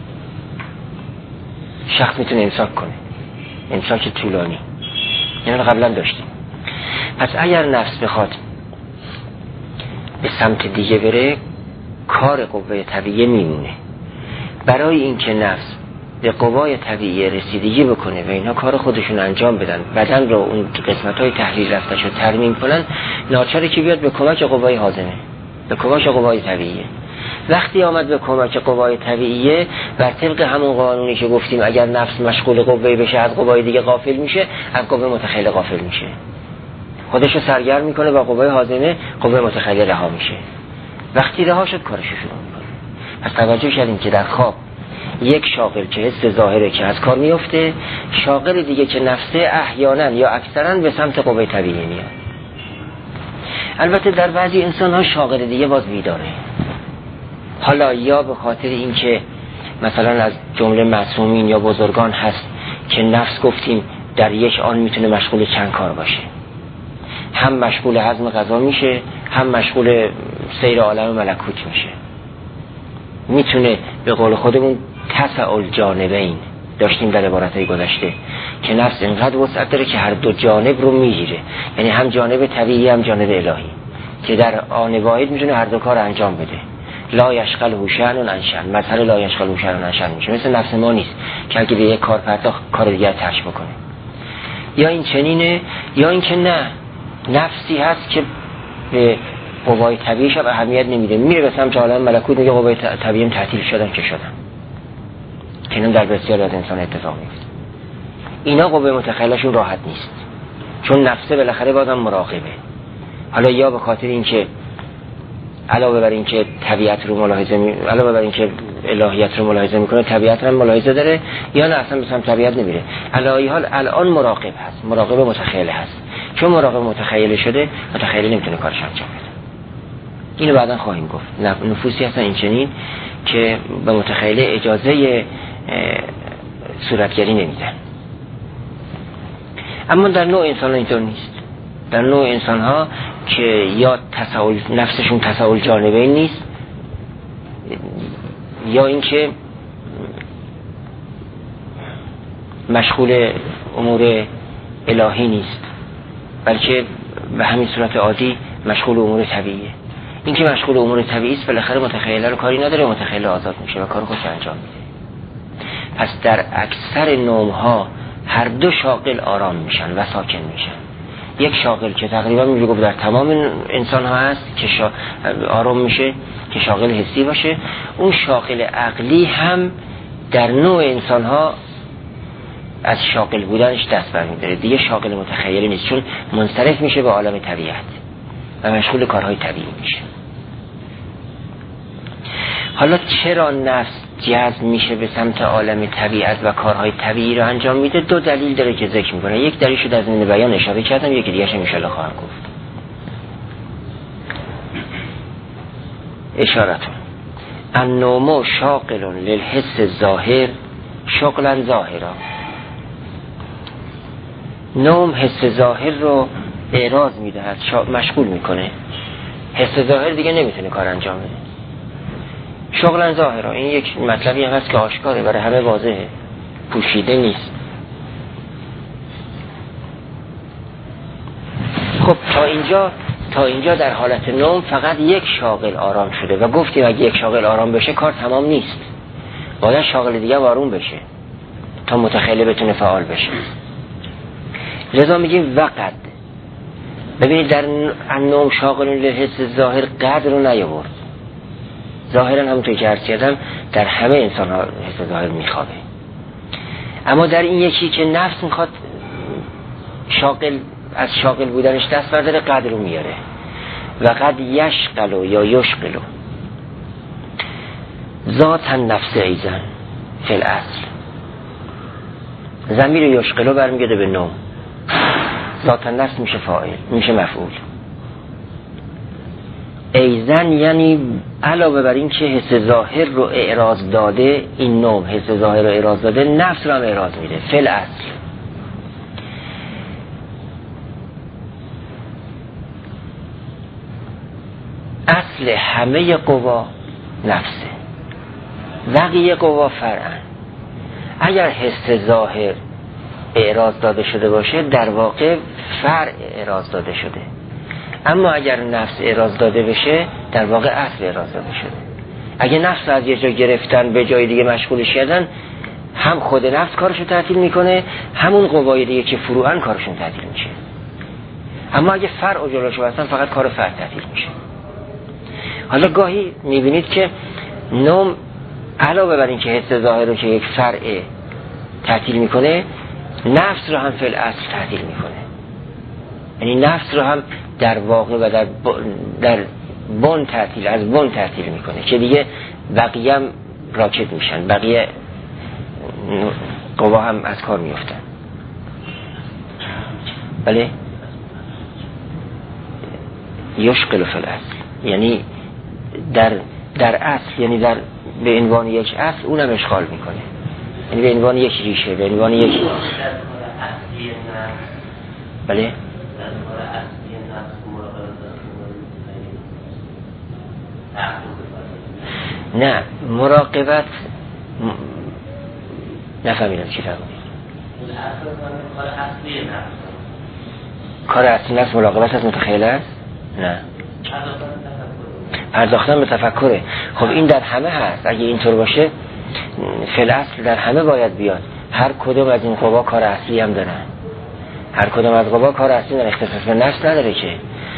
شخص میتونه امساک کنه، امساک طولانی، یعنی قبلا داشتیم. پس اگر نفس بخواد به سمت دیگه بره، کار قوای طبیعی میمونه. برای اینکه نفس به قوای طبیعی رسیدگی بکنه و اینا کار خودشون انجام بدن، بدن رو اون قسمت‌های تحلیل رفتش رو ترمیم کنن، ناچاره که بیاد به کمک قوای هاضمه، به کمک قوای طبیعیه. وقتی آمد به کمک قوای طبیعیه، بر طبق همون قانونی که گفتیم اگر نفس مشغول قوای بشه از قوای دیگه غافل میشه، از قوای متخیل غافل میشه، خودش رو سرگرم میکنه و قوای هاضمه، قوای متخیل رها میشه. وقتی رها شد کارش شروع میکنه. پس توجه کردیم که در خواب یک شاغل که حس ظاهره که از کار میفته، شاغل دیگه که نفسه احیانا یا اکثرا به سمت قوای طبیعی میاد. البته در بعضی انسان ها شاغل دیگه باز بیداره، حالا یا به خاطر اینکه مثلا از جمله معصومین یا بزرگان هست که نفس گفتیم در یک آن میتونه مشغول چند کار باشه، هم مشغول هضم غذا میشه، هم مشغول سیر عالم ملکوت میشه. میتونه به قول خودمون تسع الجانبین داشتیم در عبارتهای گذشته که نفس اینقدر وسعت داره که هر دو جانب رو میگیره، یعنی هم جانب طبیعی هم جانب الهی که در آن واحد میتونه هر دو کار انجام بده. لا یشغله شأن عن شأن، مثلا لا یشغله شأن عن شأن میشه، مثل نفس ما نیست که اگه به یک کار پرداخت کار دیگر ترک بکنه. یا این چنینه یا این که نه، نفسی هست که به قوای طبیعیش هم اهمیت نمیده، میره به سمت عالم ملکوت، میگه قوای طبیعیم تعطیل شدن که شدن، که اینم در بسیاری از انسان اتفاق میفته. اینا قوه متخیلشون راحت نیست، چون نفسه بالاخره بازم مراقبه. حالا یا به خاطر اینکه علاوه بر اینکه طبیعت رو ملاحظه علاوه بر اینکه الهیت رو ملاحظه میکنه، طبیعت رو هم ملاحظه داره، یا نه اصلا به سمت طبیعت نمیره. علی حال الان مراقب هست، مراقب متخیل هست. چون مراقب متخیل شده، متخیل نمیتونه کارش انجام بده. اینو بعداً خواهیم گفت. نفوسی هستن این چنین که به متخیل اجازه صورتگری نمیدن. اما در نوع انسان اینطور نیست. در نوع انسان ها که یا نفسشون تساهل جانبین نیست، یا اینکه مشغول امور الهی نیست، بلکه به همین صورت عادی مشغول امور طبیعیه. این که مشغول امور طبیعی است بالاخره متخیل رو کاری نداره، متخیل آزاد میشه و کار خودش انجام میده. پس در اکثر نوم ها هر دو شاغل آرام میشن و ساکن میشن. یک شاغل که تقریبا میشه گفت در تمام انسان ها هست که آرام میشه، که شاغل حسی باشه. اون شاغل عقلی هم در نوع انسان ها از شاغل بودنش دست برمی‌داره، دیگه شاغل متخیلی نیست، چون منصرف میشه به عالم طبیعت و مشغول کارهای طبیعی میشه. حالا چرا نفس جذب میشه به سمت عالم طبیعت و کارهای طبیعی رو انجام میده؟ دو دلیل داره که ذکر میکنه. یک دلیلش در ضمن بیان اشاره کردم، یکی دیگه‌اش ان شاءالله خواهم گفت. اشارتون النوم شاغل للحس الظاهر شغلا ظاهرا. نوم حس ظاهر رو اعراض میدهد، مشغول میکنه. حس ظاهر دیگه نمیتونه کار انجام بده. شغلا ظاهرا، این یک مطلبی هست که آشکاره، برای همه واضحه، پوشیده نیست. خب تا اینجا در حالت نوم فقط یک شاغل آرام شده و گفتیم اگه یک شاغل آرام بشه کار تمام نیست، باید شاغل دیگه آروم بشه تا متخیل بتونه فعال بشه. لذا میگیم وقد. ببینید در النوم شاغل للحس ظاهر قدر رو نیاورد. ظاهرا همونطور که عرض کردم در همه انسان ها حس ظاهر میخوابه، اما در این یکی که نفس میخواد از شاغل بودنش دست برداره، قدر رو میاره. و قد یشغل یا یشغل ذات النفس ایزن فی الاصل. ضمیر یشغل برمیگرده به نوم، ذات النفس میشه فاعل، میشه مفعول. ایزن یعنی علاوه بر این که حس ظاهر رو اعراض داده، این نوم حس ظاهر رو اعراض داده، نفس رو هم اعراض میده. فی الاصل اصل همه قوا نفسه، بقیه قوا فرعن. اگر حس ظاهر اعراض داده شده باشه در واقع فرع اعراض داده شده، اما اگر نفس اعراض داده بشه در واقع اصل اعراض داده شده. اگه نفس از یه جا گرفتن به جای دیگه مشغولش کردن، هم خود نفس کارشو تعطیل میکنه، همون قوای دیگه که فروعن کارشون تعطیل میشه. اما اگه فرع جلوشو بستن فقط کار فرع تعطیل میشه. حالا گاهی میبینید که نوم علاوه بر این که حس ظاهر رو که یک فرع تعطیل میکنه، نفس رو هم فی الاصل تعطیل میکنه. یعنی نفس رو هم در واقع و در بن تعطیل، از بن تعطیل میکنه که دیگه بقیه هم راکد میشن، بقیه قوا هم از کار میفتن. بله یشغل فی الاصل یعنی در اصل، یعنی به عنوان یک اصل اونم اشغال میکنه، یعنی به عنوان یک ریشه، به عنوان یک بله نه مراقبت نفهمیدم چی فرمودید. کار اصلی نفس مراقبت از متخیل است؟ نه، پرداختن به تفکره. خب این در همه هست. اگه اینطور باشه فی الاصل در همه باید بیاد. هر کدوم از این قوا کار اصلی هم دارن. هر کدوم از قوا کار اصلی دارن، اختصاص به نفس نداره که.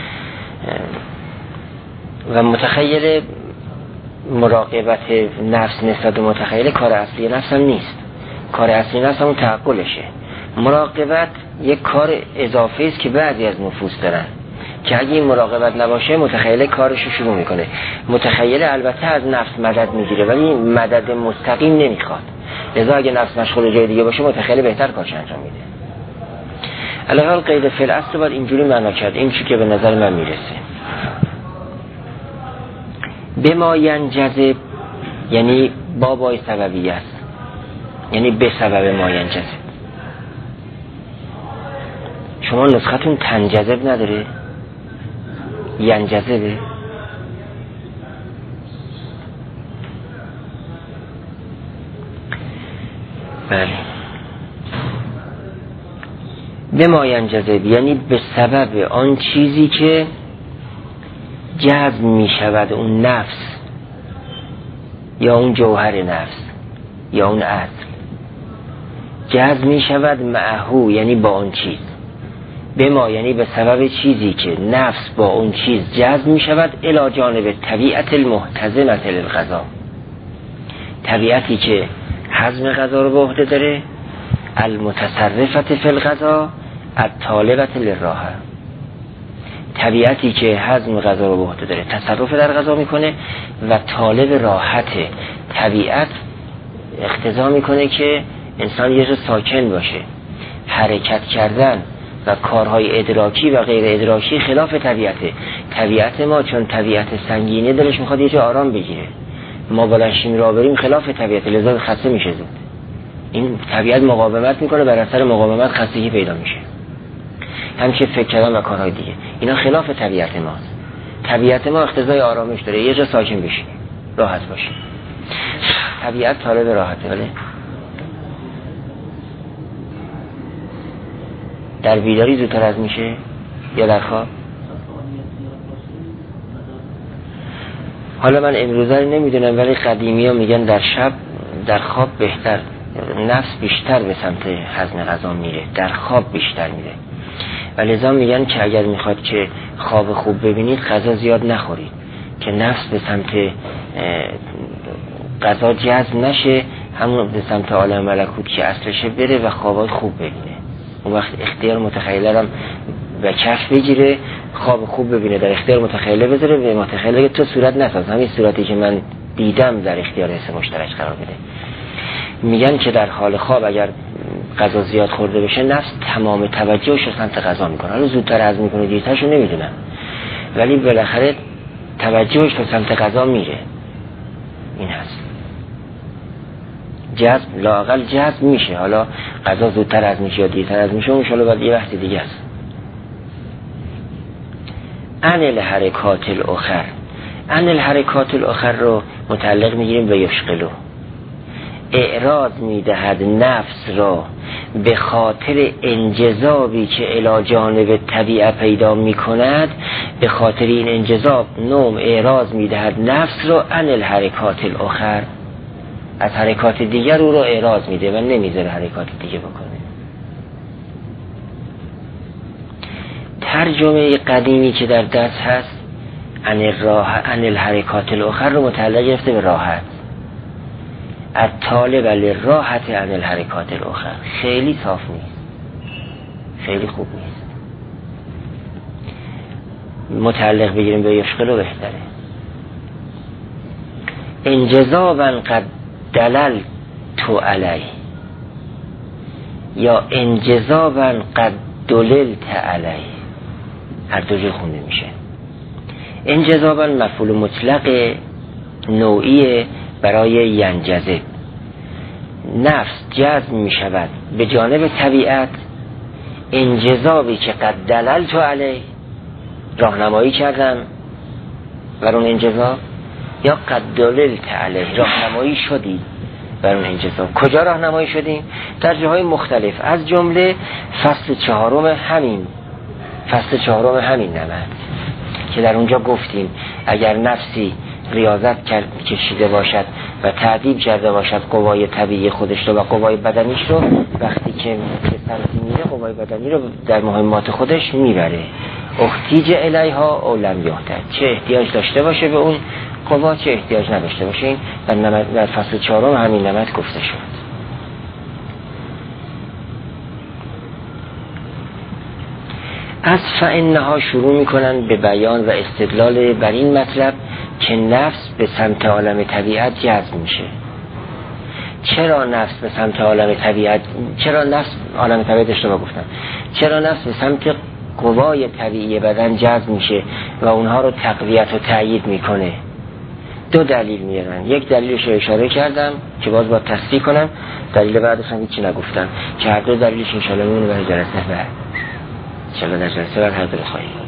و متخیل مراقبت نفس نسبت به متخیل کار اصلی نفس هم نیست. کار اصلی نفس همون تعقلشه. مراقبت یک کار اضافه است که بعضی از نفوس دارن که اگه این مراقبت نباشه متخیل کارشو شروع میکنه. متخیل البته از نفس مدد میگیره ولی مدد مستقیم نمیخواد. لذا اگه نفس مشغول جای دیگه باشه متخیل بهتر کارش انجام میده. علاوه قید فعل اصل رو باید اینجوری معنا کرد. این چی که به نظر من میرسه. بما ینجذب یعنی بابای سببیه است، یعنی به سبب ما ینجذب. شما نسختون تنجذب نداره؟ ینجذبه؟ بله. بما ینجذب یعنی به سبب آن چیزی که جذب می شود، اون نفس یا اون جوهر نفس یا اون اصل جذب می شود معهو یعنی با اون چیز. به ما یعنی به سبب چیزی که نفس با اون چیز جذب می شود الی جانب طبیعت المحتزمة للغذا، طبیعتی که هضم غذا رو به عهده داره، المتصرفة فی الغذا الطالبة للراحة، طبیعتی که هضم غذا رو به عهده داره، تصرف در غذا میکنه و طالب راحته. طبیعت اقتضا میکنه که انسان یه جا ساکن باشه. حرکت کردن و کارهای ادراکی و غیر ادراکی خلاف طبیعته. طبیعت ما چون طبیعت سنگینه دلش میخواد یه جا آرام بگیره. ما بلنشیم را بریم خلاف طبیعت، لذا خسته میشه زود. این طبیعت مقاومت میکنه، بر اثر مقاومت خستگی پیدا میشه. همچنین فکر کردن و کارهای دیگه اینا خلاف طبیعت ماست. طبیعت ما اقتضای آرامش داره، یه جا ساکن بشیم، راحت باشیم. طبیعت طالب راحته. ولی در بیداری زودتر از میشه یا در خواب؟ حالا من امروزه نمیدونم ولی قدیمی ها میگن در شب در خواب بهتر، نفس بیشتر به سمت هضم غذا میره، در خواب بیشتر میره. و لذا میگن که اگر میخواد که خواب خوب ببینید غذا زیاد نخورید که نفس به سمت غذا جذب نشه، همون به سمت عالم ملکوت که اصلشه بره و خوابای خوب ببینه. اون وقت اختیار متخیله هم به کف بگیره، خواب خوب ببینه، در اختیار متخیله بذاره، به متخیله تو صورت نساز، همین صورتی که من دیدم در اختیار حس مشترک قرار بده. میگن که در حال خواب اگر غذا زیاد خورده بشه نفس تمام توجهش رو سمت غذا میکنه. حالا زودتر هضم میکنه دیرترشو نمیدونم ولی بالاخره توجهش به سمت غذا میره. این هست جذب، لااقل جذب میشه. حالا غذا زودتر هضم میشه یا دیرتر هضم میشه اون شالا بعد یه وقت دیگه است. عن الحرکات الاخر، عن الحرکات الاخر رو متعلق میگیریم به یشغلو، اعراض میدهد نفس را به خاطر انجذابی که الی جانب طبیعت پیدا میکند. به خاطر این انجذاب نوم اعراض میدهد نفس را عن الحرکات الاخر، از حرکات دیگر او را اعراض میده و نمیذاره حرکات دیگه بکنه. ترجمه قدیمی که در دست هست عن الحرکات الاخر رو متعلق گرفته به راحت، الطالب للراحت عن الحرکات الاخر. خیلی صاف نیست، خیلی خوب نیست. متعلق بگیریم به یشغلو بهتره. انجذابا قد دللت علی یا انجذابا قد دللت علی، هر دو جور خونده میشه. انجذابا مفعول مطلق نوعی برای ینجذب، نفس جذب می شود به جانب طبیعت. انجذابی که قد دللت علی، راهنمایی کردم بر اون انجذاب، یا قد دللت علیه، راهنمایی شدی بر اون انجذاب. کجا راهنمایی شدیم؟ در جاهای مختلف، از جمله فصل چهارم همین نمط که در اونجا گفتیم اگر نفسی ریاضت کشیده باشد و تعدیب کرده باشد قوای طبیعی خودش رو و قوای بدنیش رو، وقتی که به سمتی میره قوای بدنی رو در مهمات خودش میبره. احتیج الیها او لم یحتج، چه احتیاج داشته باشه به اون قوا چه احتیاج نداشته باشه. این در فصل چهارم همین نمط گفته شد. از فإنها شروع میکنن به بیان و استدلال بر این مطلب که نفس به سمت عالم طبیعت جذب میشه. چرا نفس به سمت عالم طبیعت، چرا نفس عالم طبیعت اشتباه گفتم، چرا نفس به سمت قوای طبیعی بدن جذب میشه و اونها رو تقویت و تأیید میکنه؟ دو دلیل میارن. یک دلیلش رو اشاره کردم که باز با تصدیق کنم، دلیل بعدش هم هیچی نگفتم که هر دو دلیلش انشاءالله میمونه برای جلسه بعد. انشاءالله در جلسه بعد هر دو بخواهیم.